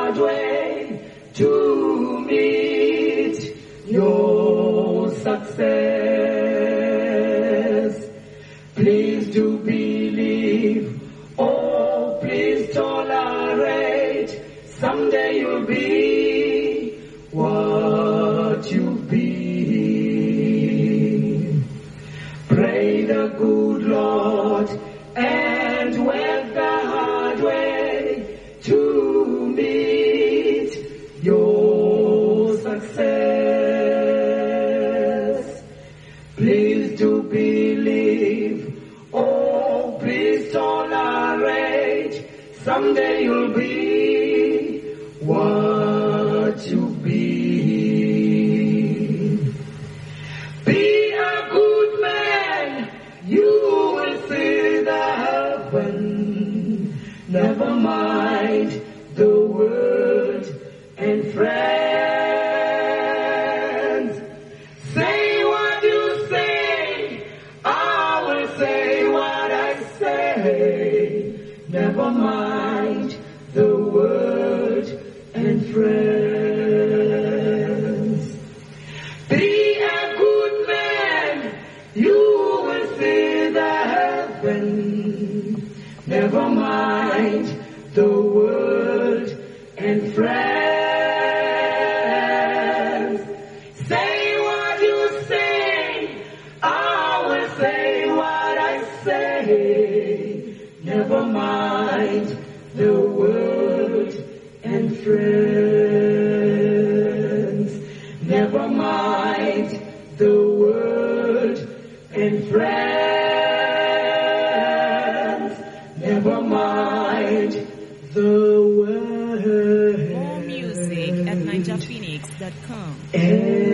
hard way to meet your success. Please do believe, oh please tolerate, someday you'll be what you've been. Pray the good Lord and went the hard way to meet your success. Please do believe, oh please tolerate, someday you'll be what you've been. Be a good man, you will see the heaven. Never mind the world and friends. Say what you say, I will say what I say. Never mind the world and friends. Be a good man, you will see the heaven. Never mind the world and friends. Say what you say, I will say what I say. Never mind the world and friends. Never mind the world and friends. Never mind the world. More music at NigerPhoenix.com.